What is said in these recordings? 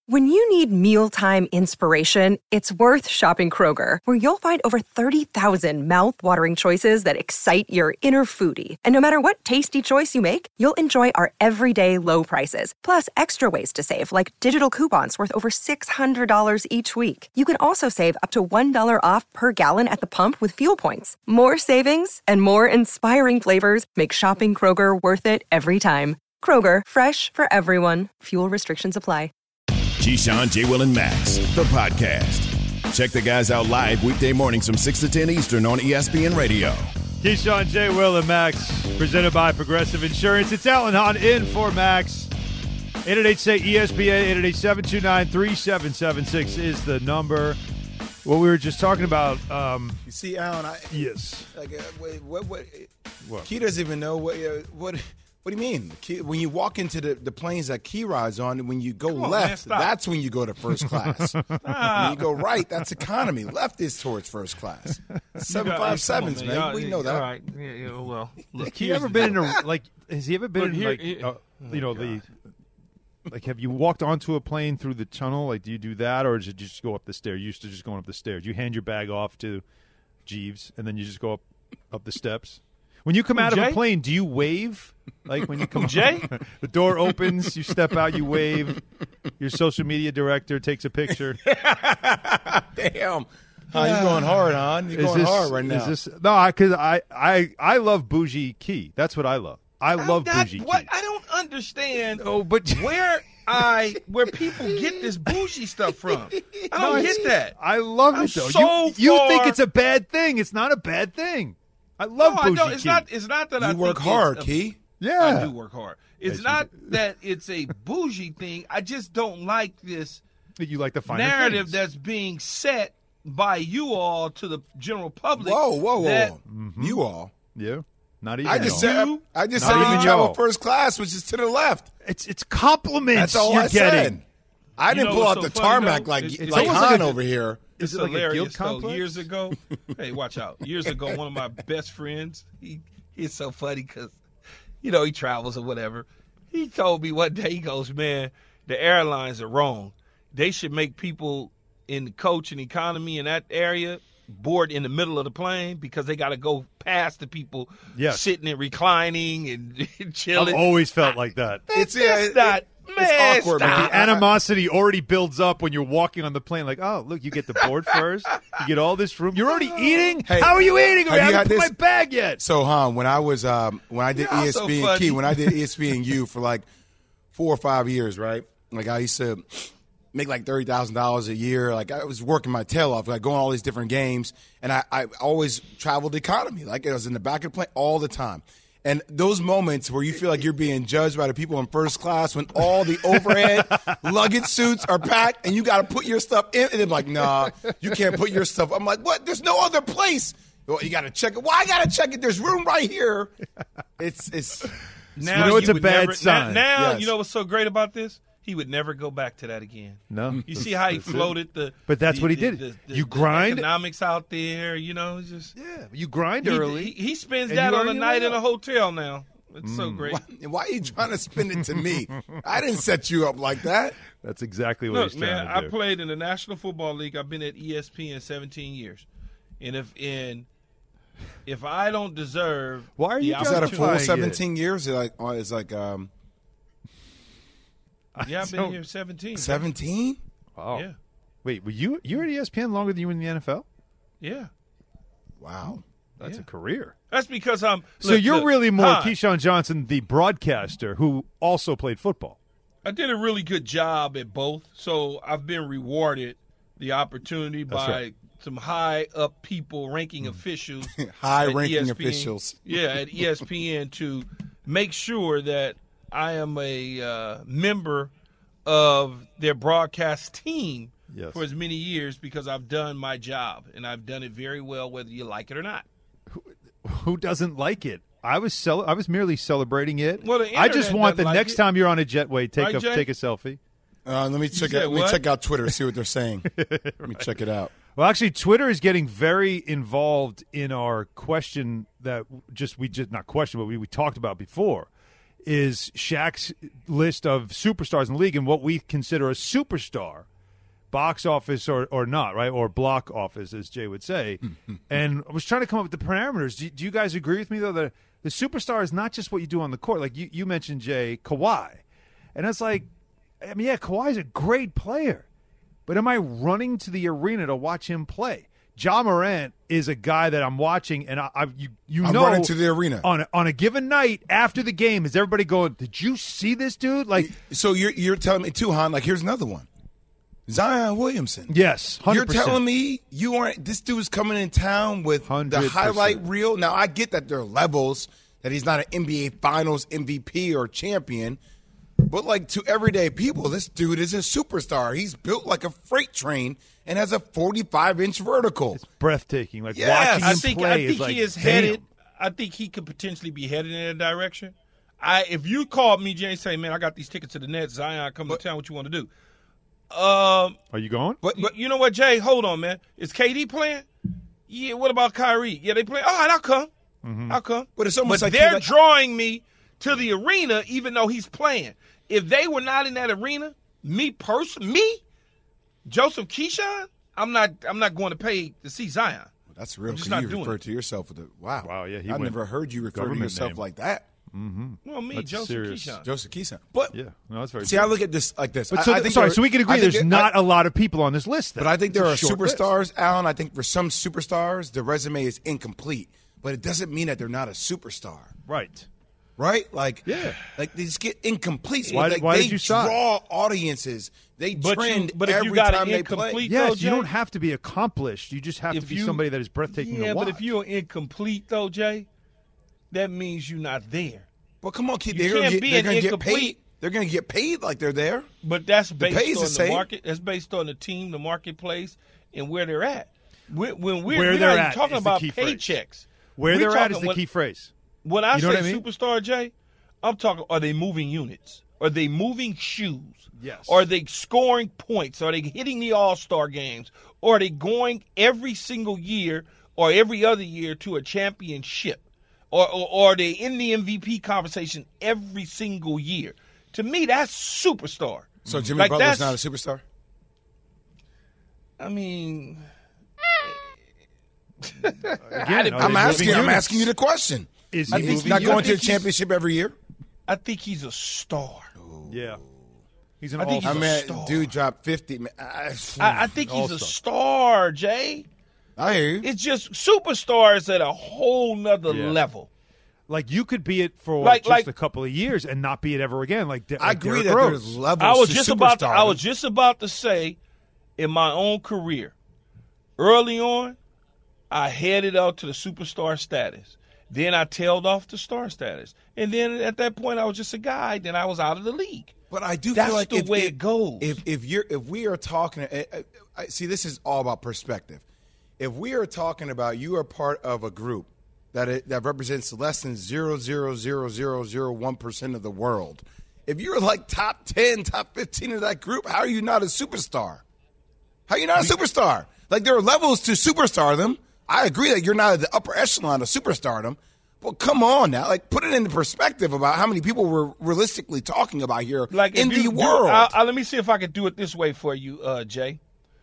When you need mealtime inspiration, it's worth shopping Kroger, where you'll find over 30,000 mouth-watering choices that excite your inner foodie. And no matter what tasty choice you make, you'll enjoy our everyday low prices, plus extra ways to save, like digital coupons worth over $600 each week. You can also save up to $1 off per gallon at the pump with fuel points. More savings and more inspiring flavors make shopping Kroger worth it every time. Kroger, fresh for everyone. Fuel restrictions apply. Keyshawn, J. Will, and Max, the podcast. Check the guys out live weekday mornings from 6 to 10 Eastern on ESPN Radio. Keyshawn, J. Will, and Max, presented by Progressive Insurance. It's Alan Hahn in for Max. 888-SAY-ESPN, 888-729-3776 is the number. What we were just talking about. You see, Alan, yes. Like, what? Key doesn't even know what do you mean? When you walk into the planes that Key rides on, when you go left, that's when you go to first class. When you go right, that's economy. Left is towards first class. 757s, man. We know that. All right. Yeah, well, look. Has he ever been in has he ever been have you walked onto a plane through the tunnel? Like, do you do that, or does it just go up the stairs? You used to just going up the stairs. You hand your bag off to Jeeves, and then you just go up the steps. When you come out of a plane, do you wave? Like when you come Jay? The door opens, you step out, you wave. Your social media director takes a picture. Damn. You're going hard, hon. You're going hard right now. No, because I love bougie Key. That's what I love. I love bougie Key. I don't understand but where people get this bougie stuff from. I don't get that. I love it, though. You think it's a bad thing. It's not a bad thing. I love bougie Key. It's not that I work hard, Key. Yeah. I do work hard. It's not that it's a bougie thing. I just don't like this you like the finer narrative things. that's being set by you all to the general public. Whoa. Mm-hmm. You all. Yeah. Not even I just said you even travel first class, which is to the left. It's compliments. That's all you're I getting. said. I didn't pull out the tarmac like almost Han like over here. It's Is it like a hilarious. guilt complex? Years ago, hey, watch out. Years ago, one of my best friends, he's so funny because, he travels or whatever. He told me one day, he goes, man, the airlines are wrong. They should make people in the coach and economy in that area board in the middle of the plane because they got to go past the people sitting and reclining and chilling. I've always felt like that. It's not. Man, it's awkward, man. The animosity already builds up when you're walking on the plane. Like, oh, look, you get the board first. You get all this room. You're already eating? Hey, how are you eating? I haven't put this? my bag yet. So, Han, when I did ESPN Key, when I did ESPNU for like 4 or 5 years, right? Like I used to make like $30,000 a year. Like I was working my tail off, like going all these different games. And I always traveled economy. Like I was in the back of the plane all the time. And those moments where you feel like you're being judged by the people in first class when all the overhead luggage suits are packed and you got to put your stuff in. And they're like, nah, you can't put your stuff. I'm like, what? There's no other place. Well, you got to check it. Why I got to check it? There's room right here. It's now it's a bad sign. Now yes. You know what's so great about this? He would never go back to that again. No. You see how he floated But that's what he did. You grind. The economics out there, just. Yeah, you grind early. He spends that on a night in a hotel now. It's so great. Why are you trying to spin it to me? I didn't set you up like that. That's exactly what he's trying to do. I played in the National Football League. I've been at ESPN 17 years. And if I don't deserve why are you is that a full 17 years? It's like yeah, I've been here 17. 17? Wow. Yeah. Wait, you were at ESPN longer than you were in the NFL? Yeah. Wow. That's a career. That's because I'm. So you're really more Keyshawn Johnson, the broadcaster, who also played football. I did a really good job at both, so I've been rewarded the opportunity by some high-up people, ranking officials. High-ranking officials. Yeah, at ESPN to make sure that I am a member of their broadcast team for as many years because I've done my job, and I've done it very well whether you like it or not. Who doesn't like it? I was merely celebrating it. Well, the I just want the doesn't next like time you're on a jetway, take a Jay? selfie. Let me check out Twitter, see what they're saying. Let me check it out. Well, actually, Twitter is getting very involved in our question that we talked about before. is Shaq's list of superstars in the league and what we consider a superstar, box office or not, right? Or block office, as Jay would say. And I was trying to come up with the parameters. Do you guys agree with me, though, that the superstar is not just what you do on the court? Like you mentioned, Jay, Kawhi. And it's like, I mean, yeah, Kawhi's a great player. But am I running to the arena to watch him play? Ja Morant is a guy that I'm watching, and I'm running to the arena on a given night after the game. Is everybody going, did you see this dude? Like, so you're telling me too, Han? Like, here's another one, Zion Williamson. Yes, 100%. You're telling me you aren't. This dude's coming in town with 100%. The highlight reel. Now I get that there are levels, that he's not an NBA Finals MVP or champion. But, like, to everyday people, this dude is a superstar. He's built like a freight train and has a 45-inch vertical. It's breathtaking. Like, yes. watching him play I think like, he is damn. headed. I think he could potentially be headed in that direction. If you called me, Jay, and say, man, I got these tickets to the Nets, Zion, come to town, what you want to do? Are you going? But you know what, Jay? Hold on, man. Is KD playing? Yeah, what about Kyrie? Yeah, they play. All right, I'll come. Mm-hmm. I'll come. But it's almost like they're drawing me to the arena even though he's playing. If they were not in that arena, Joseph Keyshawn, I'm not going to pay to see Zion. That's real. Because you refer to yourself with wow. Yeah, I've never heard you refer to yourself name. like that. Mm-hmm. Well, that's Joseph serious. Keyshawn. Joseph Keyshawn. But yeah, no, that's very. See, I look at this like this. But so we can agree. There's not a lot of people on this list. Then. But I think there are superstars, list. Alan. I think for some superstars, the resume is incomplete. But it doesn't mean that they're not a superstar. Right. Right? Like, yeah. Like they just get incomplete. Why did you draw audiences. They trend every time they play. Yes, you don't have to be accomplished. You just have to be somebody that is breathtaking to watch. Yeah, but if you're incomplete, though, Jay, that means you're not there. Well, come on, kid. They're going to get paid. They're going to get paid like they're there. But that's based on the market. That's based on the team, the marketplace, and where they're at. We're not even talking about paychecks. Where they're at is the key phrase. When I say superstar, Jay, I'm talking, are they moving units? Are they moving shoes? Yes. Are they scoring points? Are they hitting the All-Star games? Or are they going every single year or every other year to a championship? Or are they in the MVP conversation every single year? To me, that's superstar. So Jimmy Butler's not a superstar? I mean, again, I'm asking you the question. Is he's not going to the championship every year? I think he's a star. Yeah. He's an all-star. Dude dropped 50. I think he's a star, Jay. I hear you. It's just superstars at a whole nother level. Like, you could be it for just a couple of years and not be it ever again. Like, I agree Derrick that Rose. there's levels I was just about to say, in my own career, early on, I headed out to the superstar status. Then I tailed off to star status. And then at that point, I was just a guy. Then I was out of the league. But I do That's feel like the way it goes. If we are talking, see, this is all about perspective. If we are talking about you are part of a group that represents less than 0.00001% of the world, if you're like top 10, top 15 of that group, how are you not a superstar? How are you not a superstar? Like, there are levels to superstardom. I agree that you're not at the upper echelon of superstardom. Well, come on now. Like, put it into perspective about how many people we're realistically talking about here in the world. Let me see if I can do it this way for you, Jay.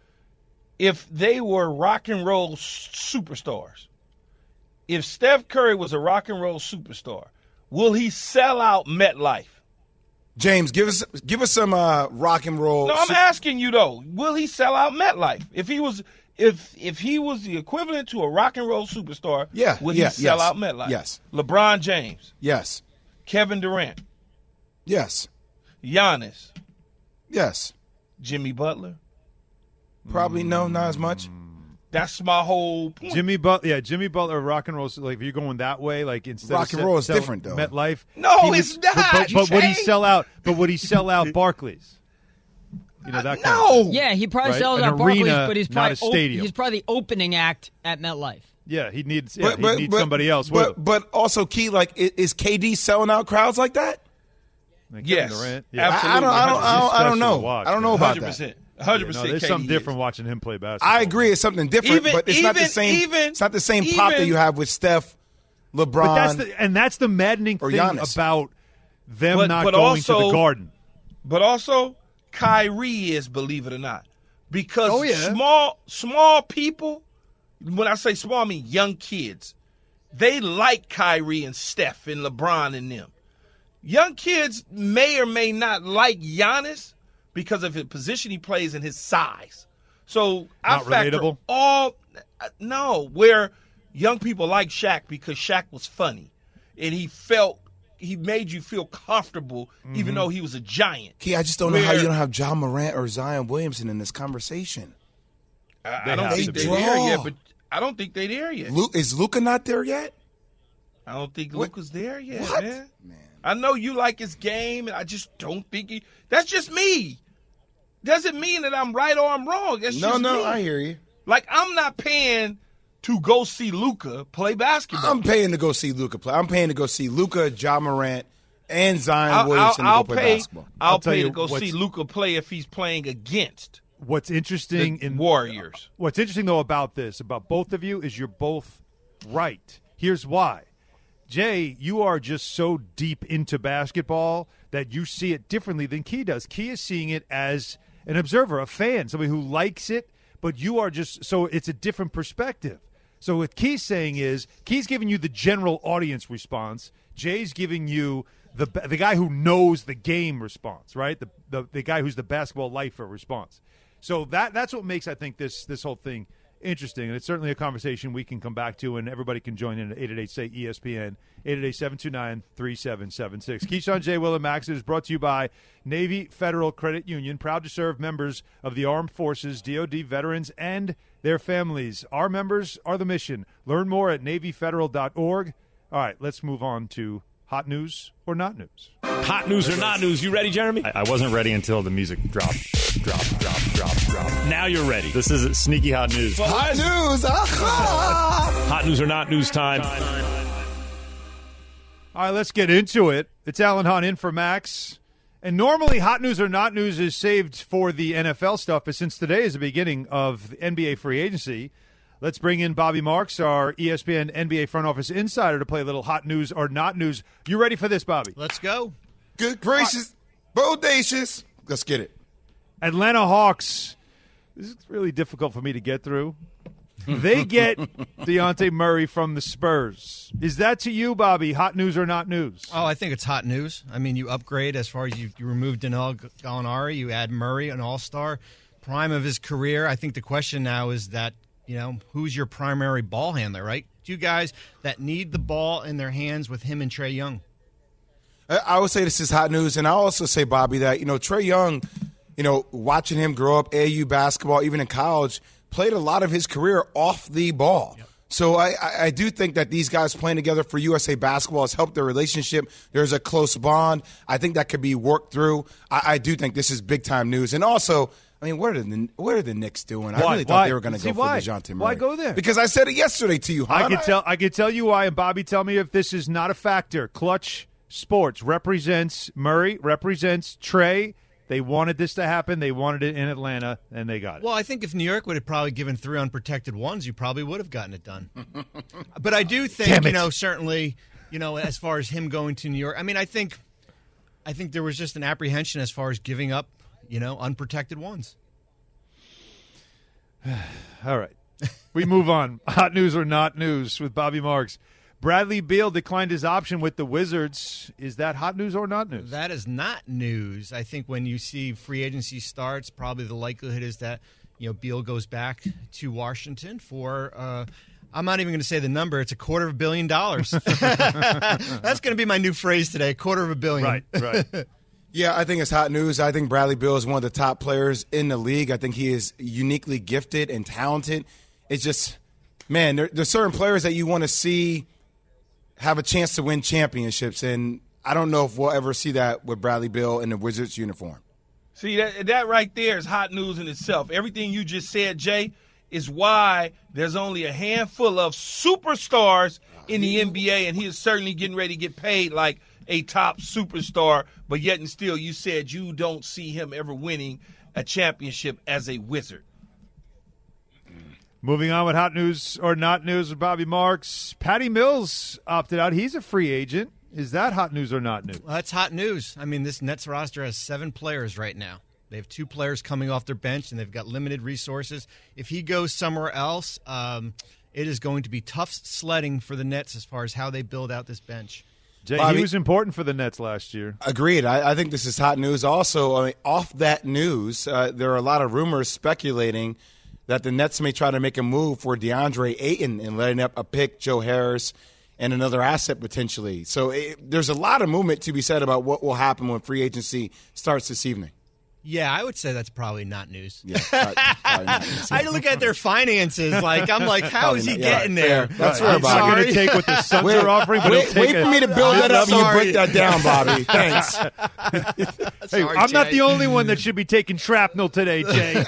If they were rock and roll superstars, if Steph Curry was a rock and roll superstar, will he sell out MetLife? James, give us some rock and roll. No, I'm asking you though. Will he sell out MetLife if he was? If he was the equivalent to a rock and roll superstar, would he sell out MetLife? Yes. LeBron James. Yes. Kevin Durant. Yes. Giannis. Yes. Jimmy Butler. Probably no, not as much. That's my whole point. Jimmy Butler, rock and roll. Like, if you're going that way, like instead rock of and roll is different though. MetLife. No, it's not. But would he sell out? But would he sell out Barclays? You know, that kind of thing. Yeah, he probably sells An out Barclays, arena, but he's not a probably stadium. he's probably the opening act at MetLife. Yeah, he needs somebody else with him. But also, Key, like, is KD selling out crowds like that? Like yes, Durant? absolutely. I don't know. Watch, I don't know about 100%. that. 100%. There's something different watching him play basketball. I agree, it's something different, but it's not the same. It's not the same pop that you have with Steph, LeBron, that's the maddening thing Giannis. about them not going to the Garden. But also, Kyrie is, believe it or not. Because small people, when I say small, I mean young kids, they like Kyrie and Steph and LeBron and them. Young kids may or may not like Giannis because of the position he plays and his size. So I factor where young people like Shaq because Shaq was funny and he made you feel comfortable even though he was a giant. Key, I just don't know how you don't have Ja Morant or Zion Williamson in this conversation. I don't think they're there yet, but I don't think they're there yet. Is Luka not there yet? I don't think Luka's there yet, what? man. I know you like his game, and I just don't think that's just me. Doesn't mean that I'm right or I'm wrong. That's just me. I hear you. Like, I'm not paying to go see Luka play basketball. I'm paying to go see Luka play. I'm paying to go see Luka, Ja Morant, and Zion Williamson to go play basketball. I'll pay to go see Luka play if he's playing against what's interesting in Warriors. What's interesting, though, about both of you, is you're both right. Here's why. Jay, you are just so deep into basketball that you see it differently than Key does. Key is seeing it as an observer, a fan, somebody who likes it, but you are just – so it's a different perspective. So what Key's saying is Key's giving you the general audience response. Jay's giving you the guy who knows the game response, right? The guy who's the basketball lifer response. So that's what makes, I think, this whole thing – interesting, and it's certainly a conversation we can come back to, and everybody can join in at 888-SAY-ESPN, 888-729-3776. Keyshawn, J. Will, and Max is brought to you by Navy Federal Credit Union, proud to serve members of the Armed Forces, DoD veterans, and their families. Our members are the mission. Learn more at NavyFederal.org. All right, let's move on to hot news or not news. Hot news or not news. You ready, Jeremy? I wasn't ready until the music dropped. Now you're ready. This is sneaky hot news. Hot news. Hot news or not news time. All right, let's get into it. It's Alan Hunt in for Max. And normally hot news or not news is saved for the NFL stuff, but since today is the beginning of the NBA free agency, let's bring in Bobby Marks, our ESPN NBA front office insider, to play a little hot news or not news. You ready for this, Bobby? Let's go. Good gracious. Bodacious. Let's get it. Atlanta Hawks. This is really difficult for me to get through. They get Dejounte Murray from the Spurs. Is that to you, Bobby, hot news or not news? Oh, I think it's hot news. I mean, you upgrade as far as you remove Danilo Gallinari, you add Murray, an all-star, prime of his career. I think the question now is that, who's your primary ball handler, right? Two guys that need the ball in their hands with him and Trae Young. I would say this is hot news, and I also say, Bobby, that, Trae Young, watching him grow up, AAU basketball, even in college, played a lot of his career off the ball. Yep. So I do think that these guys playing together for USA Basketball has helped their relationship. There's a close bond. I think that could be worked through. I do think this is big-time news. And also, I mean, what are the Knicks doing? I really thought they were going to go for DeJounte Murray. Why go there? Because I said it yesterday to you, huh? I could tell you why, and Bobby, tell me if this is not a factor. Clutch Sports represents Murray, represents Trae. They wanted this to happen. They wanted it in Atlanta, and they got it. Well, I think if New York would have probably given 3 unprotected ones, you probably would have gotten it done. But I do think, certainly, as far as him going to New York, I mean, I think there was just an apprehension as far as giving up, unprotected ones. All right. We move on. Hot news or not news with Bobby Marks. Bradley Beal declined his option with the Wizards. Is that hot news or not news? That is not news. I think when you see free agency starts, probably the likelihood is that Beal goes back to Washington for I'm not even going to say the number. It's $250 million. That's going to be my new phrase today, $250 million. Right. Yeah, I think it's hot news. I think Bradley Beal is one of the top players in the league. I think he is uniquely gifted and talented. It's just, man, there's certain players that you want to see have a chance to win championships, and I don't know if we'll ever see that with Bradley Beal in the Wizards uniform. See, that right there is hot news in itself. Everything you just said, Jay, is why there's only a handful of superstars in the NBA, and he is certainly getting ready to get paid like a top superstar, but yet and still you said you don't see him ever winning a championship as a Wizard. Moving on with hot news or not news with Bobby Marks. Patty Mills opted out. He's a free agent. Is that hot news or not news? Well, that's hot news. I mean, this Nets roster has 7 players right now. They have 2 players coming off their bench, and they've got limited resources. If he goes somewhere else, it is going to be tough sledding for the Nets as far as how they build out this bench. Jay, Bobby, he was important for the Nets last year. Agreed. I think this is hot news. Also, I mean, off that news, there are a lot of rumors speculating that the Nets may try to make a move for DeAndre Ayton and letting up a pick, Joe Harris, and another asset potentially. So there's a lot of movement to be said about what will happen when free agency starts this evening. Yeah, I would say that's probably not news. Yeah, probably not news. I look at their finances. I'm like, how is he getting there? That's Right. fair, I'm not Bobby. going to take what the Suns are offering, but Wait for me to build that up and you break that down, Bobby. Thanks. Hey, I'm not the only one that should be taking shrapnel today, Jay.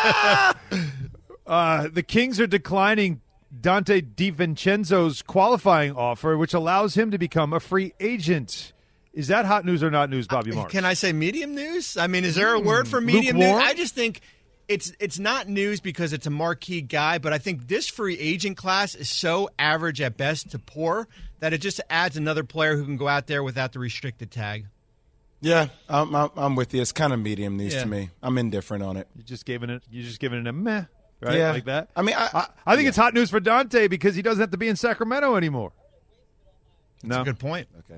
The Kings are declining Dante DiVincenzo's qualifying offer, which allows him to become a free agent. Is that hot news or not news, Bobby Marks? Can I say medium news? I mean, is there a word for medium news? I just think it's not news because it's a marquee guy, but I think this free agent class is so average at best to poor that it just adds another player who can go out there without the restricted tag. Yeah, I'm with you. It's kind of medium news to me. I'm indifferent on it. You're just giving it a meh, right? Yeah. Like that? I mean, I think it's hot news for Dante because he doesn't have to be in Sacramento anymore. That's a good point. Okay.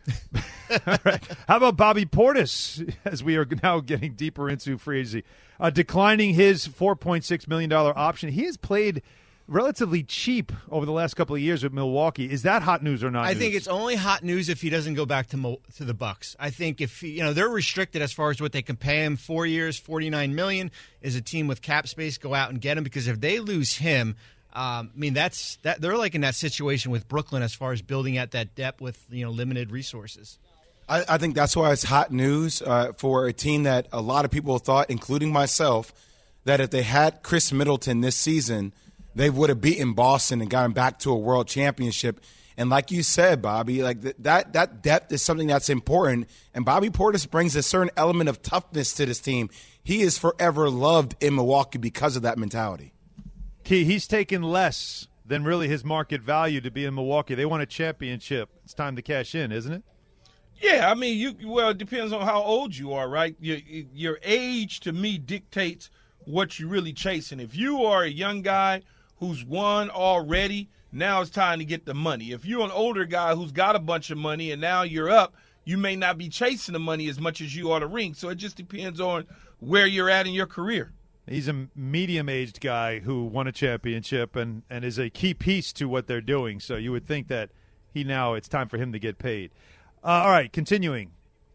All right. How about Bobby Portis, as we are now getting deeper into free agency, declining his $4.6 million option? He has played relatively cheap over the last couple of years with Milwaukee. Is that hot news or not? I think it's only hot news if he doesn't go back to the Bucks. I think if they're restricted as far as what they can pay him. 4 years, $49 million. Is a team with cap space go out and get him? Because if they lose him, I mean that's they're like in that situation with Brooklyn as far as building out that depth with limited resources. I think that's why it's hot news for a team that a lot of people thought, including myself, that if they had Chris Middleton this season, they would have beaten Boston and gotten back to a world championship. And like you said, Bobby, like that depth is something that's important. And Bobby Portis brings a certain element of toughness to this team. He is forever loved in Milwaukee because of that mentality. He's taken less than really his market value to be in Milwaukee. They want a championship. It's time to cash in, isn't it? Yeah, I mean, it depends on how old you are, right? Your age, to me, dictates what you're really chasing. If you are a young guy who's won already, now it's time to get the money. If you're an older guy who's got a bunch of money and now you're up, you may not be chasing the money as much as you are the ring. So it just depends on where you're at in your career. He's a medium-aged guy who won a championship and is a key piece to what they're doing. So you would think that it's time for him to get paid. All right, continuing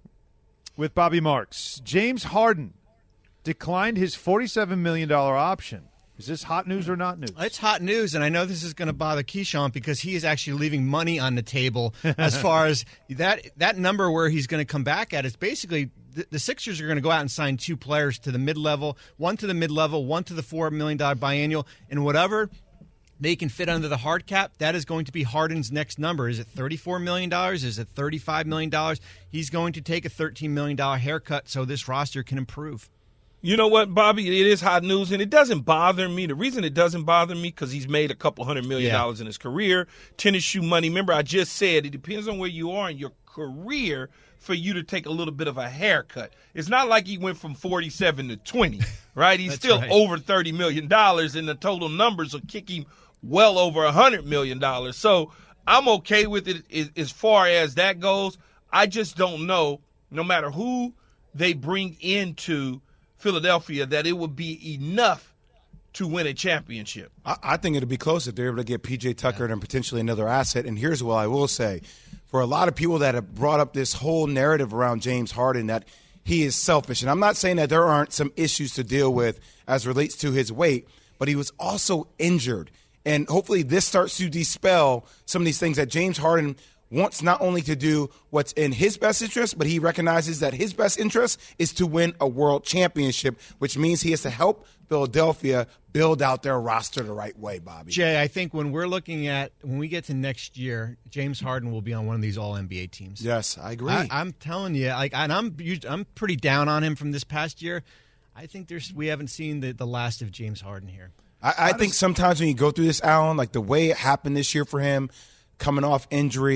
with Bobby Marks. James Harden declined his $47 million option. Is this hot news or not news? It's hot news, and I know this is going to bother Keyshawn because he is actually leaving money on the table as far as that number where he's going to come back at. Is basically the Sixers are going to go out and sign 2 players to the mid-level, one to the mid-level, one to the $4 million biannual, and whatever they can fit under the hard cap, that is going to be Harden's next number. Is it $34 million? Is it $35 million? He's going to take a $13 million haircut so this roster can improve. You know what, Bobby? It is hot news, and it doesn't bother me. The reason it doesn't bother me because he's made a couple $100 million in his career. Tennis shoe money. Remember, I just said it depends on where you are in your career for you to take a little bit of a haircut. It's not like he went from 47 to 20, right? He's still over $30 million, and the total numbers will kick him well over $100 million. So I'm okay with it as far as that goes. I just don't know, no matter who they bring into Philadelphia, that it would be enough to win a championship. I think it'll be close if they're able to get P.J. Tucker and potentially another asset. And here's what I will say. For a lot of people that have brought up this whole narrative around James Harden that he is selfish, and I'm not saying that there aren't some issues to deal with as relates to his weight, but he was also injured. And hopefully this starts to dispel some of these things that James Harden wants not only to do what's in his best interest, but he recognizes that his best interest is to win a world championship, which means he has to help Philadelphia build out their roster the right way, Bobby. Jay, I think when we get to next year, James Harden will be on one of these All-NBA teams. Yes, I agree. I'm telling you, and I'm pretty down on him from this past year. I think we haven't seen the last of James Harden here. I think sometimes when you go through this, Alan, like the way it happened this year for him, coming off injury,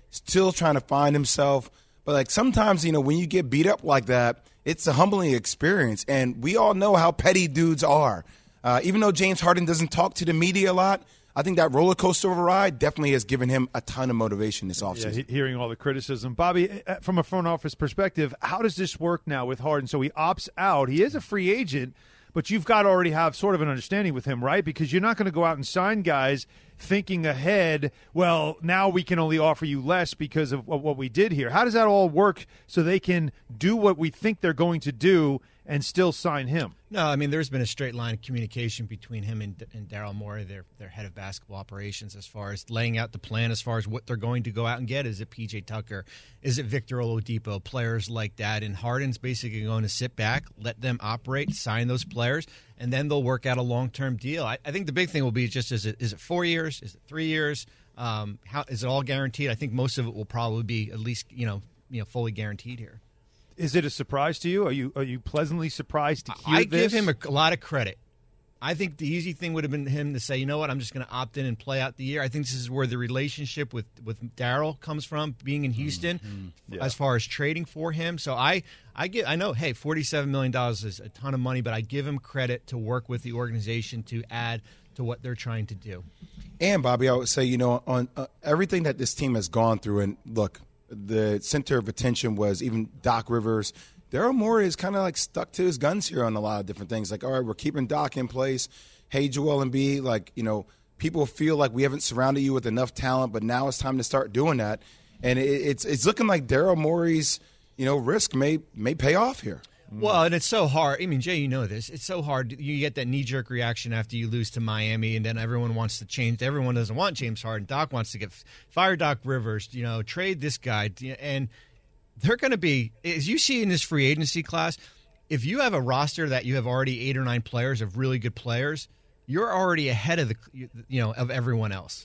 still trying to find himself. But, like, sometimes, when you get beat up like that, it's a humbling experience. And we all know how petty dudes are. Even though James Harden doesn't talk to the media a lot, I think that roller coaster of a ride definitely has given him a ton of motivation this offseason. Yeah, hearing all the criticism. Bobby, from a front office perspective, how does this work now with Harden? So he opts out. He is a free agent, but you've got to already have sort of an understanding with him, right? Because you're not going to go out and sign guys thinking ahead, well, now we can only offer you less because of what we did here. How does that all work so they can do what we think they're going to do and still sign him? No, I mean, there's been a straight line of communication between him and Daryl Morey, their head of basketball operations, as far as laying out the plan, as far as what they're going to go out and get. Is it P.J. Tucker? Is it Victor Oladipo? Players like that. And Harden's basically going to sit back, let them operate, sign those players, and then they'll work out a long-term deal. I think the big thing will be just, is it 4 years? Is it 3 years? How is it all guaranteed? I think most of it will probably be at least, fully guaranteed here. Is it a surprise to you? Are you pleasantly surprised to hear this? I give him a lot of credit. I think the easy thing would have been him to say, you know what, I'm just going to opt in and play out the year. I think this is where the relationship with Daryl comes from, being in Houston, as far as trading for him. So I know, hey, $47 million is a ton of money, but I give him credit to work with the organization to add to what they're trying to do. And, Bobby, I would say, on everything that this team has gone through, and look, the center of attention was even Doc Rivers. Daryl Morey is kind of like stuck to his guns here on a lot of different things. Like, all right, we're keeping Doc in place. Hey, Joel Embiid, like, people feel like we haven't surrounded you with enough talent, but now it's time to start doing that. And it's looking like Daryl Morey's, risk may pay off here. Well, and it's so hard. I mean, Jay, you know this. It's so hard. You get that knee-jerk reaction after you lose to Miami, and then everyone wants to change. Everyone doesn't want James Harden. Doc wants to fire Doc Rivers, trade this guy. And they're going to be, as you see in this free agency class, if you have a roster that you have already 8 or 9 players of really good players, you're already ahead of of everyone else.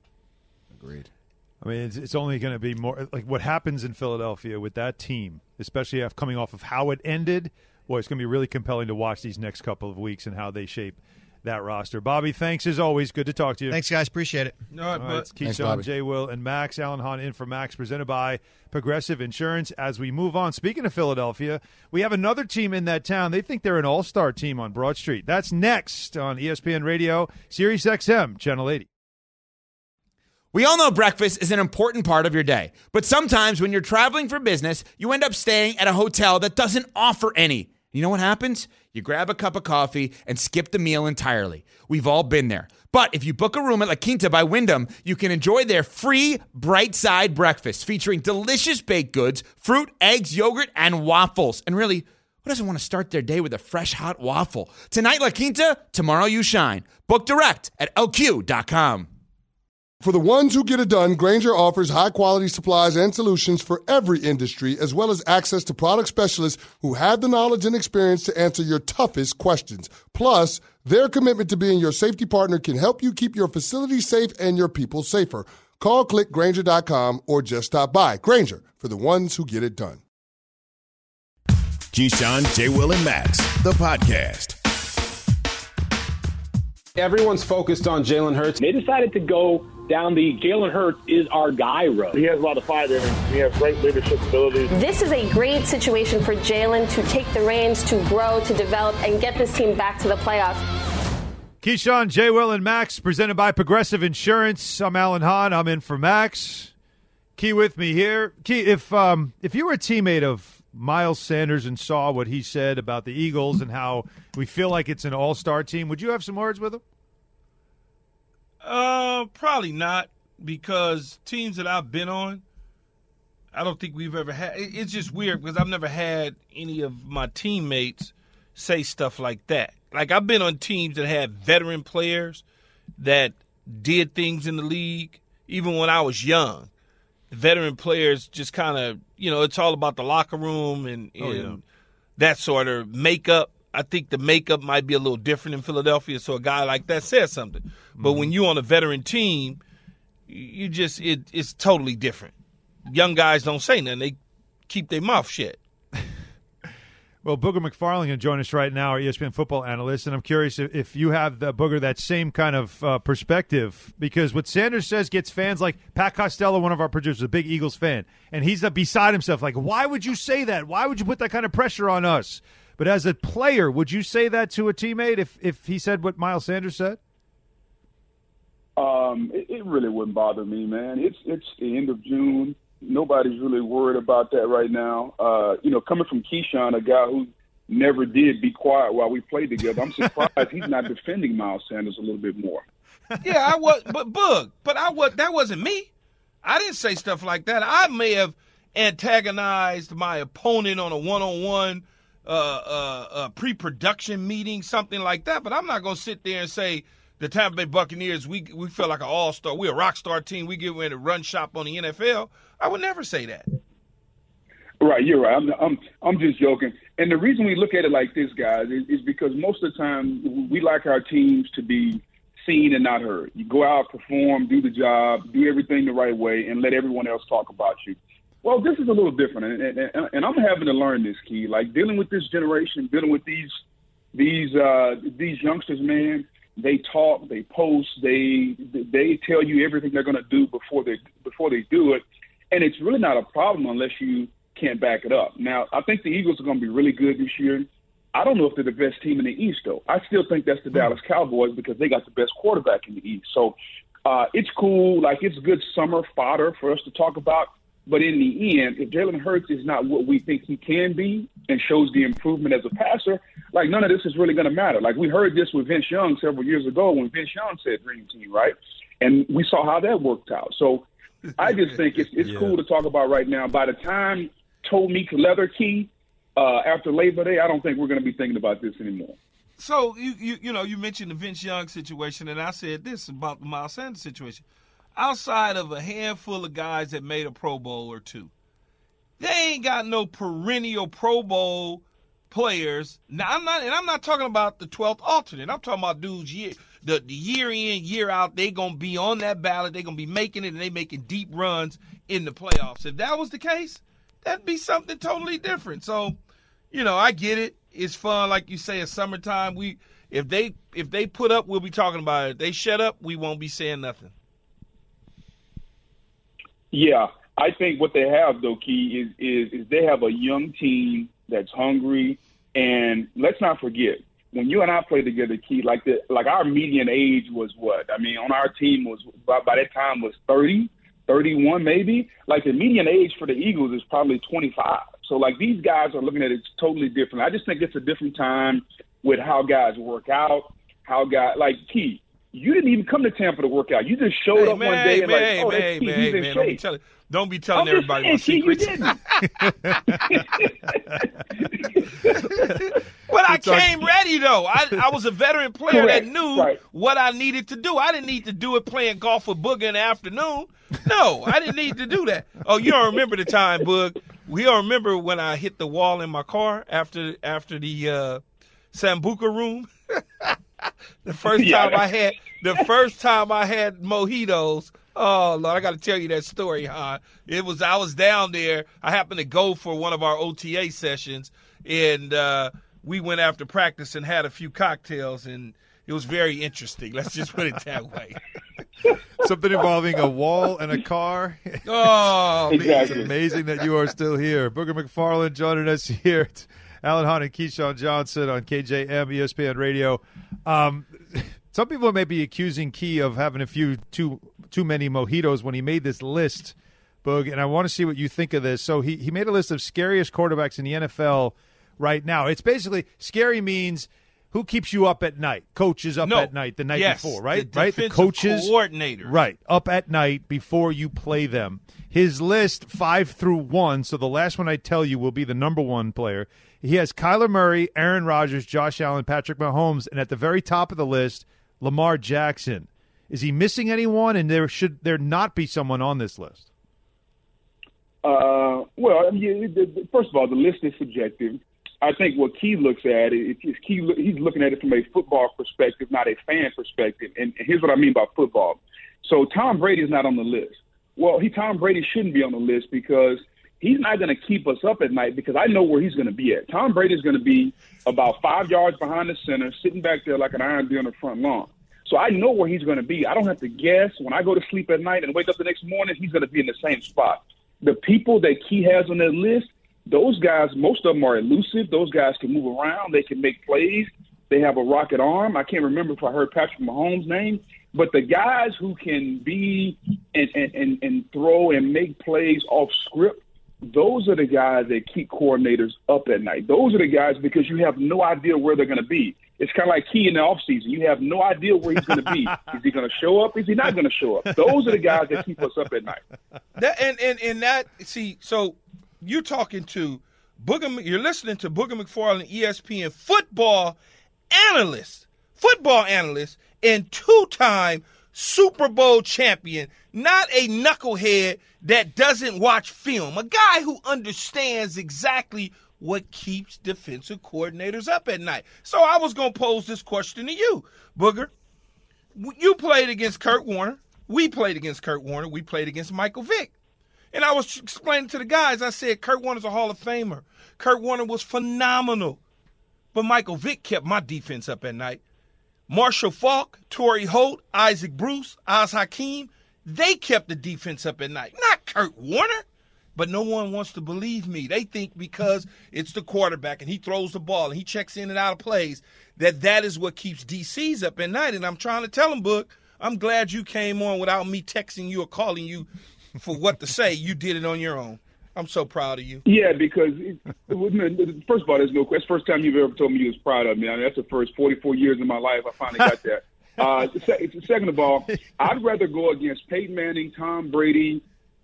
Agreed. I mean, it's only going to be more like what happens in Philadelphia with that team, especially after coming off of how it ended. Boy, it's going to be really compelling to watch these next couple of weeks and how they shape that roster. Bobby, thanks as always. Good to talk to you. Thanks, guys. Appreciate it. All right, it's Keyshawn, Jay, Will, and Max. Alan Hahn in for Max, presented by Progressive Insurance. As we move on, speaking of Philadelphia, we have another team in that town. They think they're an all-star team on Broad Street. That's next on ESPN Radio, Sirius XM, Channel 80. We all know breakfast is an important part of your day, but sometimes when you're traveling for business, you end up staying at a hotel that doesn't offer any. You know what happens? You grab a cup of coffee and skip the meal entirely. We've all been there. But if you book a room at La Quinta by Wyndham, you can enjoy their free Bright Side breakfast featuring delicious baked goods, fruit, eggs, yogurt, and waffles. And really, who doesn't want to start their day with a fresh, hot waffle? Tonight, La Quinta, tomorrow you shine. Book direct at LQ.com. For the ones who get it done, Grainger offers high-quality supplies and solutions for every industry, as well as access to product specialists who have the knowledge and experience to answer your toughest questions. Plus, their commitment to being your safety partner can help you keep your facility safe and your people safer. Call, click Grainger.com, or just stop by. Grainger, for the ones who get it done. Keyshawn, J. Will, and Max, the podcast. Everyone's focused on Jalen Hurts. They decided to go down the Jalen Hurts is our guy road. He has a lot of fire there. He has great leadership abilities. This is a great situation for Jalen to take the reins, to grow, to develop, and get this team back to the playoffs. Keyshawn, J. Will, and Max, presented by Progressive Insurance. I'm Alan Hahn. I'm in for Max. Key with me here. Key, if you were a teammate of Miles Sanders and saw what he said about the Eagles and how we feel like it's an all-star team, would you have some words with him? Probably not, because teams that I've been on, I don't think we've ever had. It's just weird because I've never had any of my teammates say stuff like that. Like, I've been on teams that had veteran players that did things in the league, even when I was young. The veteran players just kind of, it's all about the locker room and that sort of makeup. I think the makeup might be a little different in Philadelphia, so a guy like that says something. Mm-hmm. But when you're on a veteran team, you just it's totally different. Young guys don't say nothing. They keep their mouth shut. Well, Booger McFarland can join us right now, our ESPN football analyst, and I'm curious if you have, Booger, that same kind of perspective, because what Sanders says gets fans like Pat Costello, one of our producers, a big Eagles fan, and he's beside himself, like, why would you say that? Why would you put that kind of pressure on us? But as a player, would you say that to a teammate if he said what Miles Sanders said? It really wouldn't bother me, man. It's the end of June. Nobody's really worried about that right now. Coming from Keyshawn, a guy who never did be quiet while we played together, I'm surprised he's not defending Miles Sanders a little bit more. Yeah, I was, but Boog, that wasn't me. I didn't say stuff like that. I may have antagonized my opponent on a one-on-one pre-production meeting, something like that, but I'm not going to sit there and say the Tampa Bay Buccaneers, we feel like an all-star. We're a rock star team. We get ready to run shop on the NFL. I would never say that. Right, you're right. I'm just joking. And the reason we look at it like this, guys, is because most of the time we like our teams to be seen and not heard. You go out, perform, do the job, do everything the right way, and let everyone else talk about you. Well, this is a little different, and I'm having to learn this, Key. Like dealing with this generation, dealing with these youngsters, man. They talk, they post, they tell you everything they're going to do before they do it, and it's really not a problem unless you can't back it up. Now, I think the Eagles are going to be really good this year. I don't know if they're the best team in the East, though. I still think that's the Dallas Cowboys because they got the best quarterback in the East. So it's cool, like it's good summer fodder for us to talk about. But in the end, if Jalen Hurts is not what we think he can be and shows the improvement as a passer, like none of this is really going to matter. Like we heard this with Vince Young several years ago when Vince Young said dream team, right? And we saw how that worked out. So I just think it's cool to talk about right now. By the time toe meets leather, Key, after Labor Day, I don't think we're going to be thinking about this anymore. So you mentioned the Vince Young situation, and I said this about the Miles Sanders situation. Outside of a handful of guys that made a Pro Bowl or two, they ain't got no perennial Pro Bowl players. Now I'm not talking about the 12th alternate. I'm talking about dudes the year in, year out. They gonna be on that ballot. They gonna be making it, and they making deep runs in the playoffs. If that was the case, that'd be something totally different. So, I get it. It's fun, like you say. It's summertime. If they put up, we'll be talking about it. If they shut up, we won't be saying nothing. Yeah, I think what they have, though, Key, is they have a young team that's hungry. And let's not forget, when you and I played together, Key, like our median age was what? I mean, on our team was by that time was 30, 31 maybe. Like the median age for the Eagles is probably 25. So like these guys are looking at it totally different. I just think it's a different time with how guys work out, like Key. You didn't even come to Tampa to work out. You just showed up one day and he's in shape. Don't be telling everybody my secrets. But I came ready, though. I was a veteran player that knew what I needed to do. I didn't need to do it playing golf with Boog in the afternoon. No, I didn't need to do that. Oh, you don't remember the time, Boog. We don't remember when I hit the wall in my car after the Sambuca room. The first time I had mojitos. Oh Lord, I got to tell you that story, huh? I was down there. I happened to go for one of our OTA sessions, and we went after practice and had a few cocktails, and it was very interesting. Let's just put it that way. Something involving a wall and a car. Oh, exactly. It's amazing that you are still here. Booger McFarland joining us here. Alan Hunt and Keyshawn Johnson on KJM, ESPN Radio. Some people may be accusing Key of having too many mojitos when he made this list, Boog, and I want to see what you think of this. So he made a list of scariest quarterbacks in the NFL right now. It's basically scary means who keeps you up at night. Coaches up at night the night before, right? The coaches, coordinator. Right, up at night before you play them. His list, 5 through 1, so the last one I tell you will be the number one player. He has Kyler Murray, Aaron Rodgers, Josh Allen, Patrick Mahomes, and at the very top of the list, Lamar Jackson. Is he missing anyone, and should there not be someone on this list? Well, first of all, the list is subjective. I think what Key looks at he's looking at it from a football perspective, not a fan perspective. And here's what I mean by football. So Tom Brady is not on the list. Well, Tom Brady shouldn't be on the list because he's not going to keep us up at night because I know where he's going to be at. Tom Brady is going to be about 5 yards behind the center, sitting back there like an iron deer on the front lawn. So I know where he's going to be. I don't have to guess. When I go to sleep at night and wake up the next morning, he's going to be in the same spot. The people that Key has on that list, those guys, most of them are elusive. Those guys can move around. They can make plays. They have a rocket arm. I can't remember if I heard Patrick Mahomes' name. But the guys who can be and throw and make plays off script, those are the guys that keep coordinators up at night. Those are the guys because you have no idea where they're going to be. It's kind of like Key in the offseason. You have no idea where he's going to be. Is he going to show up? Is he not going to show up? Those are the guys that keep us up at night. So you're talking to Booger. You're listening to Booger McFarland, ESPN football analyst, and two-time Super Bowl champion, not a knucklehead that doesn't watch film, a guy who understands exactly what keeps defensive coordinators up at night. So I was going to pose this question to you, Booger. You played against Kurt Warner. We played against Kurt Warner. We played against Michael Vick. And I was explaining to the guys, I said, Kurt Warner's a Hall of Famer. Kurt Warner was phenomenal. But Michael Vick kept my defense up at night. Marshall Faulk, Torrey Holt, Isaac Bruce, Oz Hakeem, they kept the defense up at night. Not Kurt Warner. But no one wants to believe me. They think because it's the quarterback and he throws the ball and he checks in and out of plays, that is what keeps DCs up at night. And I'm trying to tell them, Book, I'm glad you came on without me texting you or calling you for what to say. You did it on your own. I'm so proud of you. Yeah, because first of all, there's no question. First time you've ever told me you was proud of me. I mean, that's the first 44 years of my life I finally got that. Second of all, I'd rather go against Peyton Manning, Tom Brady,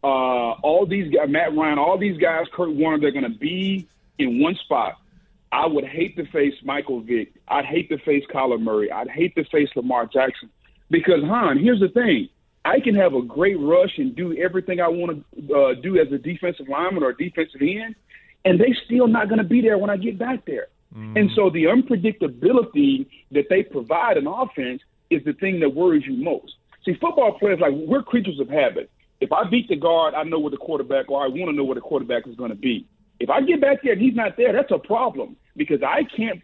all these guys, Matt Ryan, all these guys, Kurt Warner, they're going to be in one spot. I would hate to face Michael Vick. I'd hate to face Kyler Murray. I'd hate to face Lamar Jackson. Because, here's the thing. I can have a great rush and do everything I want to do as a defensive lineman or defensive end, and they still not going to be there when I get back there. And so the unpredictability that they provide in offense is the thing that worries you most. See, football players, we're creatures of habit. If I beat the guard, I know where the quarterback, or I want to know where the quarterback is going to be. If I get back there and he's not there, that's a problem because I can't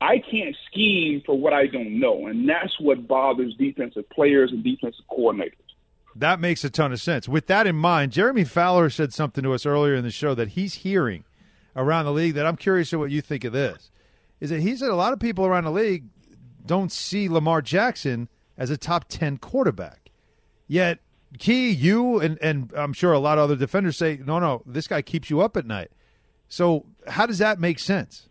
scheme for what I don't know, and that's what bothers defensive players and defensive coordinators. That makes a ton of sense. With that in mind, Jeremy Fowler said something to us earlier in the show that he's hearing around the league that I'm curious of what you think of this. Is that he said a lot of people around the league don't see Lamar Jackson as a top 10 quarterback. Yet Key, you, and I'm sure a lot of other defenders say, no, this guy keeps you up at night. So how does that make sense?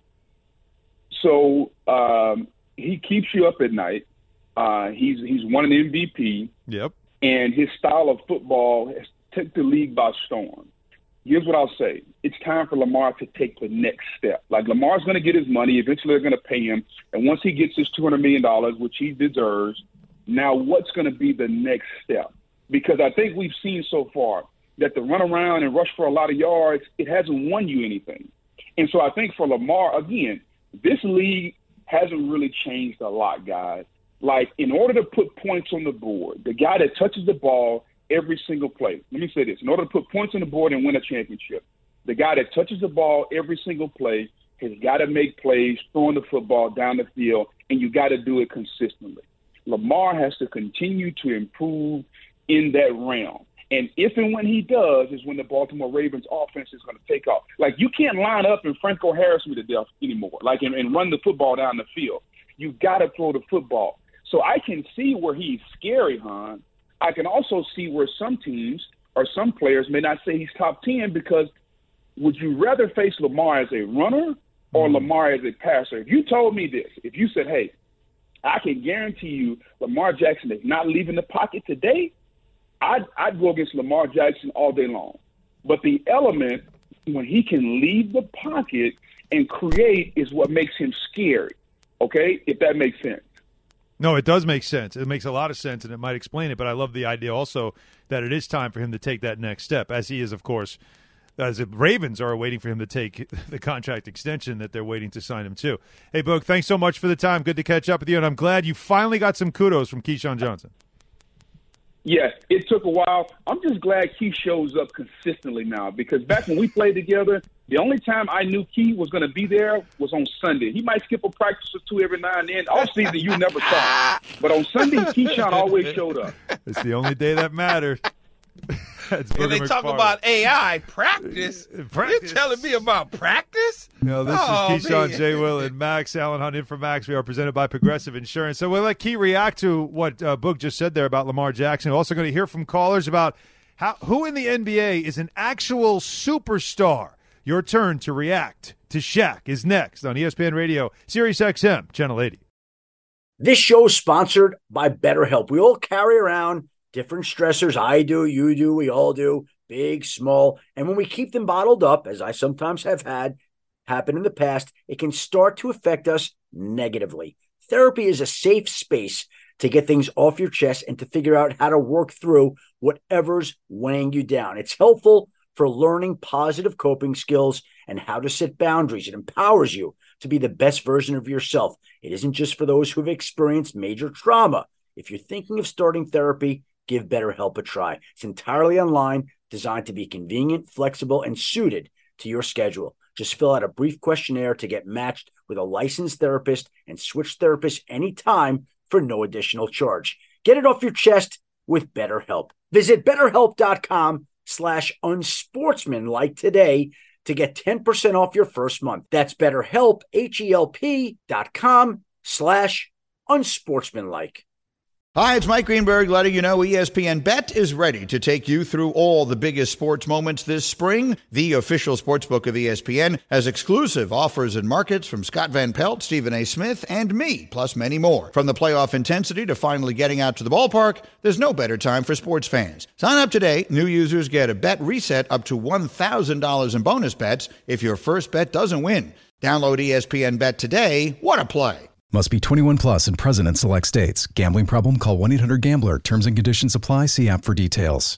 So he keeps you up at night. He's won an MVP. Yep. And his style of football has took the league by storm. Here's what I'll say. It's time for Lamar to take the next step. Lamar's going to get his money. Eventually they're going to pay him. And once he gets his $200 million, which he deserves, now what's going to be the next step? Because I think we've seen so far that the run around and rush for a lot of yards, it hasn't won you anything. And so I think for Lamar, again, this league hasn't really changed a lot, guys. In order to put points on the board, the guy that touches the ball every single play, let me say this, in order to put points on the board and win a championship, the guy that touches the ball every single play has got to make plays, throwing the football down the field, and you got to do it consistently. Lamar has to continue to improve in that realm. And if and when he does is when the Baltimore Ravens offense is going to take off. You can't line up and Franco Harris me to death anymore, and run the football down the field. You got to throw the football. So I can see where he's scary, Hon. I can also see where some teams or some players may not say he's top 10 because would you rather face Lamar as a runner or Lamar as a passer? If you told me this, if you said, hey, I can guarantee you Lamar Jackson is not leaving the pocket today, I'd go against Lamar Jackson all day long. But the element when he can leave the pocket and create is what makes him scary, okay, if that makes sense. No, it does make sense. It makes a lot of sense, and it might explain it, but I love the idea also that it is time for him to take that next step, as he is, of course, as the Ravens are waiting for him to take the contract extension that they're waiting to sign him to. Hey, Boog, thanks so much for the time. Good to catch up with you, and I'm glad you finally got some kudos from Keyshawn Johnson. Yes, it took a while. I'm just glad Key shows up consistently now, because back when we played together, the only time I knew Key was going to be there was on Sunday. He might skip a practice or two every now and then. Off season, you never saw him. But on Sunday, Keyshawn always showed up. It's the only day that mattered. And they talk about AI practice. You're telling me about practice? No, this is Keyshawn, J. Will, and Max. Alan Hunt in for Max. We are presented by Progressive Insurance. So we'll let Key react to what Boog just said there about Lamar Jackson. We're also going to hear from callers about who in the NBA is an actual superstar. Your turn to react to Shaq is next on ESPN Radio, Sirius XM, Channel 80. This show is sponsored by BetterHelp. We all carry around different stressors. I do, you do, we all do, big, small. And when we keep them bottled up, as I sometimes have had happen in the past, it can start to affect us negatively. Therapy is a safe space to get things off your chest and to figure out how to work through whatever's weighing you down. It's helpful for learning positive coping skills and how to set boundaries. It empowers you to be the best version of yourself. It isn't just for those who've experienced major trauma. If you're thinking of starting therapy, give BetterHelp a try. It's entirely online, designed to be convenient, flexible, and suited to your schedule. Just fill out a brief questionnaire to get matched with a licensed therapist and switch therapists anytime for no additional charge. Get it off your chest with BetterHelp. Visit BetterHelp.com/unsportsmanlike today to get 10% off your first month. That's BetterHelp, HELP.com/unsportsmanlike. Hi, it's Mike Greenberg letting you know ESPN Bet is ready to take you through all the biggest sports moments this spring. The official sportsbook of ESPN has exclusive offers and markets from Scott Van Pelt, Stephen A. Smith, and me, plus many more. From the playoff intensity to finally getting out to the ballpark, there's no better time for sports fans. Sign up today. New users get a bet reset up to $1,000 in bonus bets if your first bet doesn't win. Download ESPN Bet today. What a play. Must be 21 plus and present in select states. Gambling problem? Call 1-800-GAMBLER. Terms and conditions apply. See app for details.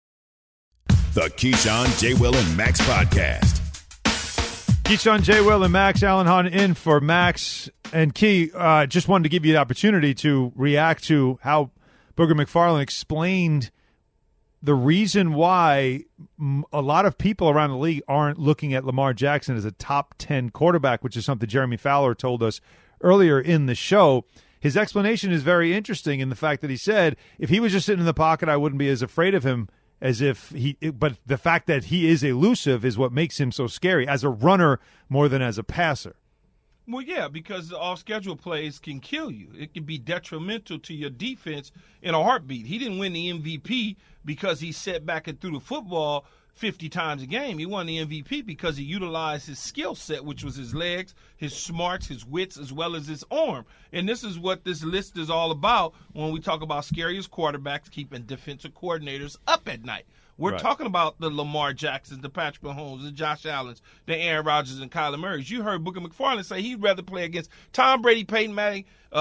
The Keyshawn, J. Will, and Max podcast. Keyshawn, J. Will, and Max. Alan Hunt in for Max and Key. Just wanted to give you the opportunity to react to how Booger McFarland explained the reason why a lot of people around the league aren't looking at Lamar Jackson as a top 10 quarterback, which is something Jeremy Fowler told us earlier in the show. His explanation is very interesting in the fact that he said, if he was just sitting in the pocket, I wouldn't be as afraid of him as if but the fact that he is elusive is what makes him so scary as a runner more than as a passer. Well, yeah, because the off-schedule plays can kill you. It can be detrimental to your defense in a heartbeat. He didn't win the MVP because he sat back and threw the football 50 times a game. He won the MVP because he utilized his skill set, which was his legs, his smarts, his wits, as well as his arm. And this is what this list is all about when we talk about scariest quarterbacks keeping defensive coordinators up at night. We're talking about the Lamar Jacksons, the Patrick Mahomes, the Josh Allens, the Aaron Rodgers, and Kyler Murrays. You heard Booger McFarland say he'd rather play against Tom Brady, Peyton Manning,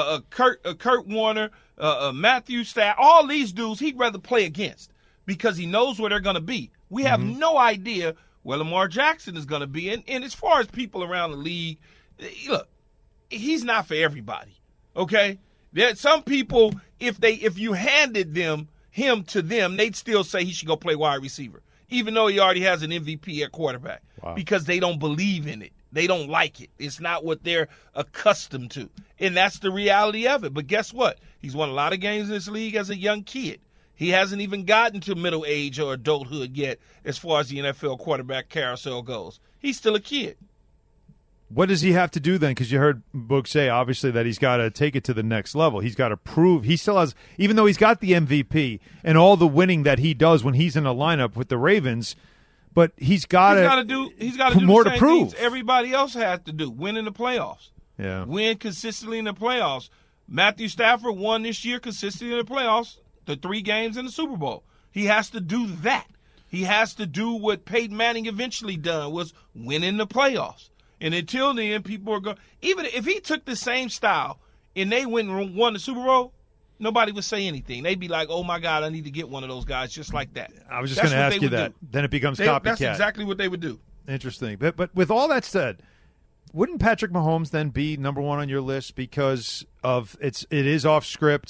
Kurt Warner, Matthew Stafford, all these dudes he'd rather play against because he knows where they're going to be. We have no idea where Lamar Jackson is going to be. And as far as people around the league, look, he's not for everybody, okay? There are some people, if you handed him to them, they'd still say he should go play wide receiver, even though he already has an MVP at quarterback, because they don't believe in it. They don't like it. It's not what they're accustomed to. And that's the reality of it. But guess what? He's won a lot of games in this league as a young kid. He hasn't even gotten to middle age or adulthood yet as far as the NFL quarterback carousel goes. He's still a kid. What does he have to do then? Because you heard Boog say, obviously, that he's got to take it to the next level. He's got to prove. He still has, even though he's got the MVP and all the winning that he does when he's in a lineup with the Ravens, but he's got to do more to prove. Things everybody else has to do. Win in the playoffs. Yeah. Win consistently in the playoffs. Matthew Stafford won this year consistently in the playoffs. The 3 games in the Super Bowl. He has to do that. He has to do what Peyton Manning eventually done, was win in the playoffs. And until then, people are going – even if he took the same style and they went and won the Super Bowl, nobody would say anything. They'd be like, oh, my God, I need to get one of those guys just like that. I was just going to ask you that. Then it becomes copycat. That's exactly what they would do. Interesting. But with all that said, wouldn't Patrick Mahomes then be number one on your list because of it is off script?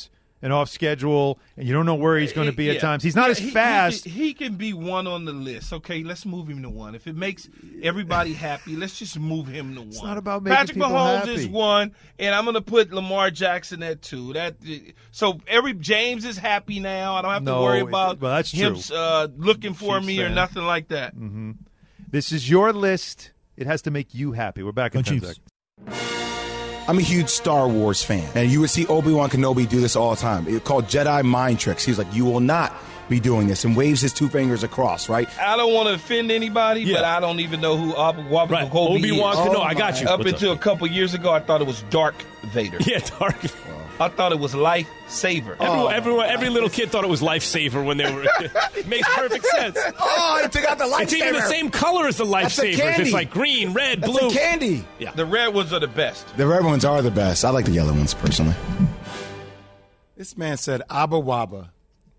and off schedule, and you don't know where he's going to be at times. He's not as fast. He can be one on the list. Okay, let's move him to one. If it makes everybody happy, let's just move him to one. It's not about making Patrick people Mahomes happy. is one, and I'm going to put Lamar Jackson at 2. So James is happy now. I don't have to worry about him looking for me or nothing like that. Mm-hmm. This is your list. It has to make you happy. We're back in 10 seconds. I'm a huge Star Wars fan, and you would see Obi-Wan Kenobi do this all the time. It's called Jedi mind tricks. He's like, you will not be doing this, and waves his 2 fingers across, right? I don't want to offend anybody, but I don't even know who Obi-Wan Kenobi is. I got you. Up until a couple years ago, I thought it was Dark Vader. Yeah, Dark. I thought it was Lifesaver. Every little kid thought it was Lifesaver when they were. It makes perfect sense. Oh, he took out the Lifesaver. It's even the same color as the Lifesavers. It's like green, red, blue. That's a candy. Yeah. The red ones are the best. The red ones are the best. I like the yellow ones, personally. This man said Abba Wabba.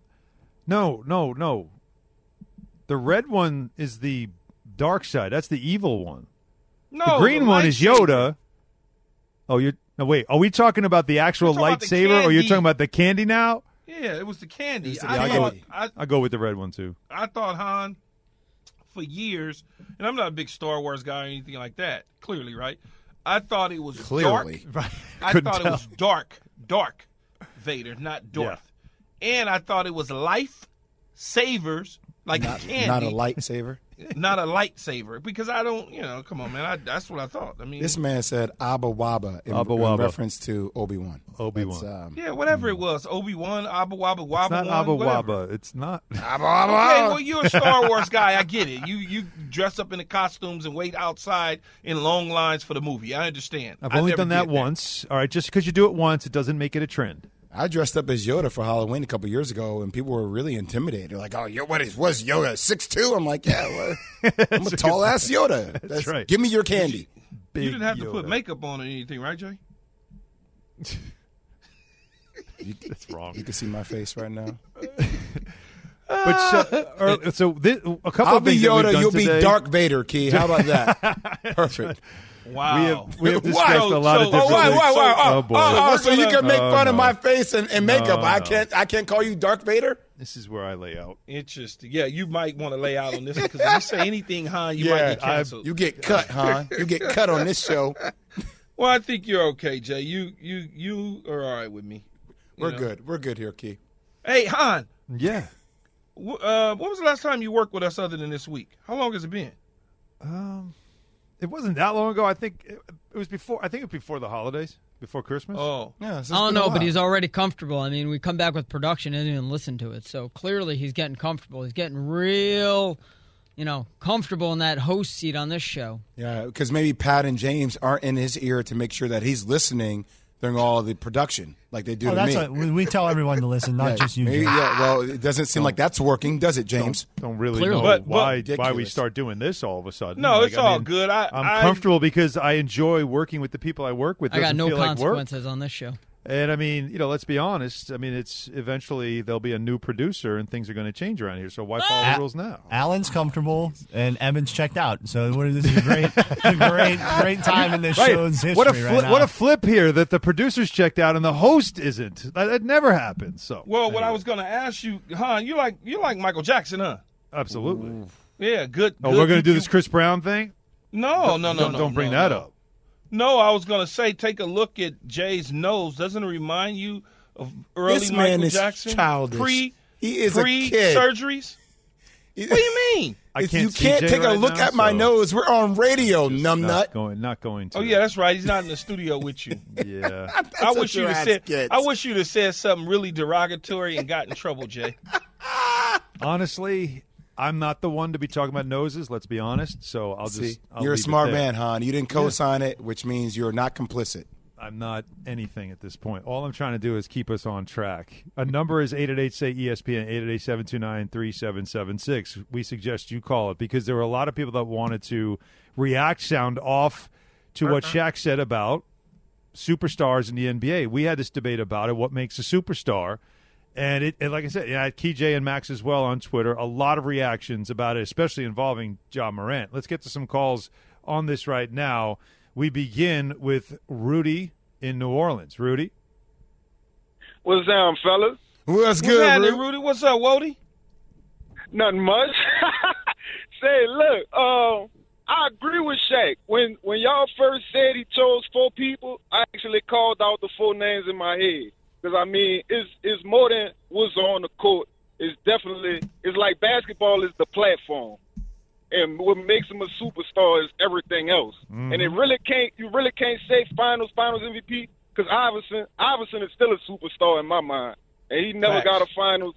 No. The red one is the dark side. That's the evil one. No, the green one is Yoda. Oh, no, wait. Are we talking about the actual lightsaber, or you're talking about the candy now? Yeah, it was the candy. I go with the red one, too. I thought Han, for years, and I'm not a big Star Wars guy or anything like that, clearly, right? I thought it was dark. Right. I thought it was dark Vader, not Darth. Yeah. And I thought it was Lifesavers, like a candy. Not a lightsaber? Not a lightsaber, because I don't, come on, man. That's what I thought. I mean, this man said Abba Wabba in reference to Obi-Wan. Yeah, whatever it was. Obi-Wan, Abba Wabba, Wabba. It's not Abba Wabba. It's not. Abba Wabba. Okay, well, you're a Star Wars guy. I get it. You dress up in the costumes and wait outside in long lines for the movie. I understand. I've only done that once. All right, just because you do it once, it doesn't make it a trend. I dressed up as Yoda for Halloween a couple years ago, and people were really intimidated. Like, oh, what's Yoda, 6'2"? I'm like, yeah, I'm a tall-ass Yoda. That's right. Give me your candy. You didn't have to put makeup on or anything, right, Jay? That's wrong. You can see my face right now. But a couple I'll of be things Yoda, you'll today. be Dark Vader, Key. How about that? Perfect. Wow. We have discussed a lot of different things. Oh, boy. So you can make fun of my face and makeup. I can't call you Dark Vader? This is where I lay out. Interesting. Yeah, you might want to lay out on this because if you say anything, Han, you might get canceled. You get cut, Han. You get cut on this show. Well, I think you're okay, Jay. You are all right with me. We're good. We're good here, Key. Hey, Han. Yeah. When was the last time you worked with us other than this week? How long has it been? It wasn't that long ago. I think it was before. I think it was before the holidays, before Christmas. Oh, yeah. I don't know, but he's already comfortable. I mean, we come back with production and didn't even listen to it, so clearly he's getting comfortable. He's getting real, comfortable in that host seat on this show. Yeah, because maybe Pat and James aren't in his ear to make sure that he's listening during all of the production, like they do to me. We tell everyone to listen, not just you. Maybe, well, it doesn't seem like that's working, does it, James? Don't really know why we start doing this all of a sudden. No, it's all good. I'm comfortable because I enjoy working with the people I work with. I got no feel consequences like on this show. And I mean, let's be honest. I mean, it's eventually there'll be a new producer and things are going to change around here. So why follow the rules now? Alan's comfortable and Evan's checked out. So this is a great time in this show's history right now. What a flip here that the producer's checked out and the host isn't. That never happens. So what I was going to ask you, Han, you like Michael Jackson, huh? Absolutely. Yeah, good. Oh, we're going to do this Chris Brown thing? No. Don't bring that up. No, I was going to say, take a look at Jay's nose. Doesn't it remind you of early this Michael man is Jackson? Childish. He is a kid. Surgeries? What do you mean? You can't take a look at my nose. We're on radio, numbnut. Not going to. Oh yeah, that's right. He's not in the studio with you. Yeah. I wish you'd have said something really derogatory and got in trouble, Jay. Honestly, I'm not the one to be talking about noses. Let's be honest. So I'll you're a smart man, hon. You didn't co-sign it, which means you're not complicit. I'm not anything at this point. All I'm trying to do is keep us on track. A number is 888-SAY-ESPN, 888-729-3776. We suggest you call it because there were a lot of people that wanted to sound off to what Shaq said about superstars in the NBA. We had this debate about it, what makes a superstar. And like I said, at KJ and Max as well on Twitter, a lot of reactions about it, especially involving Ja Morant. Let's get to some calls on this right now. We begin with Rudy in New Orleans. Rudy? What's down, fellas? What's good, happening, Rudy? What's up, Wody? Nothing much. Say, look, I agree with Shaq. When y'all first said he chose 4 people, I actually called out the 4 names in my head. Because, I mean, it's more than what's on the court. It's like basketball is the platform. And what makes him a superstar is everything else. Mm-hmm. And you really can't say finals MVP, because Iverson is still a superstar in my mind. And he never got a finals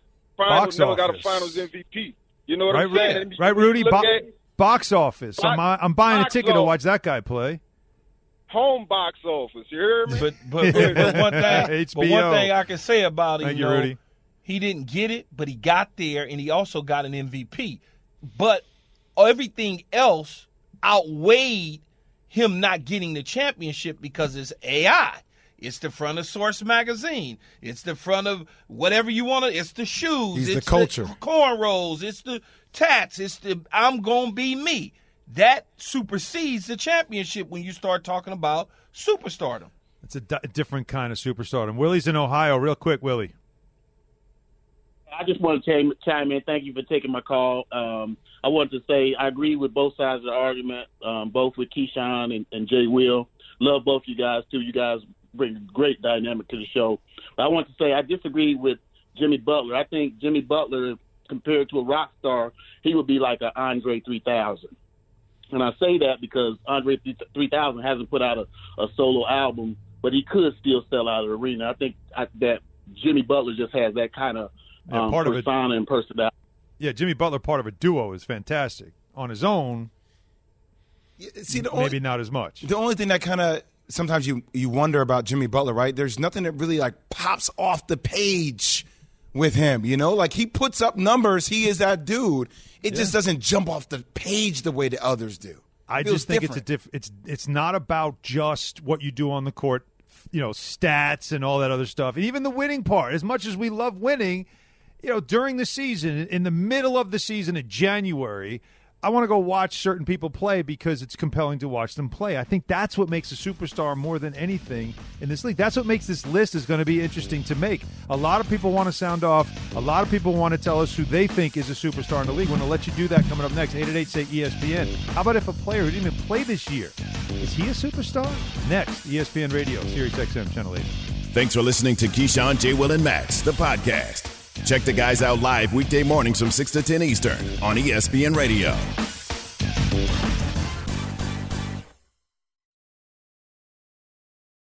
MVP. You know what I'm saying? Right, Rudy? Box office. I'm buying a ticket to watch that guy play. Home box office. You hear me? But one thing I can say about him, Rudy. He didn't get it, but he got there, and he also got an MVP. But everything else outweighed him not getting the championship because it's AI. It's the front of Source magazine. It's the front of whatever you want to. It's the shoes. It's the culture. The cornrows. It's the tats. It's the I'm gonna be me. That supersedes the championship when you start talking about superstardom. It's a different kind of superstardom. Willie's in Ohio. Real quick, Willie. I just want to chime in. Thank you for taking my call. I wanted to say I agree with both sides of the argument, both with Keyshawn and Jay Will. Love both you guys, too. You guys bring a great dynamic to the show. But I want to say I disagree with Jimmy Butler. I think Jimmy Butler, compared to a rock star, he would be like an Andre 3000. And I say that because Andre 3000 hasn't put out a solo album, but he could still sell out of the arena. I think that Jimmy Butler just has that kind of persona and personality. Yeah, Jimmy Butler, part of a duo, is fantastic. On his own, maybe not as much. The only thing that kind of sometimes you wonder about Jimmy Butler, right? There's nothing that really like pops off the page with him, you know? Like he puts up numbers. He is that dude. It just doesn't jump off the page the way the others do. I just think it's not about just what you do on the court, you know, stats and all that other stuff. And even the winning part, as much as we love winning, you know, during the season, in the middle of the season in January, I want to go watch certain people play because it's compelling to watch them play. I think that's what makes a superstar more than anything in this league. That's what makes this list is going to be interesting to make. A lot of people want to sound off. A lot of people want to tell us who they think is a superstar in the league. We're going to let you do that coming up next. 888-SAY-ESPN. How about if a player who didn't even play this year, is he a superstar? Next, ESPN Radio, Sirius XM, Channel 80. Thanks for listening to Keyshawn, J. Will, and Max, the podcast. Check the guys out live weekday mornings from 6 to 10 Eastern on ESPN Radio.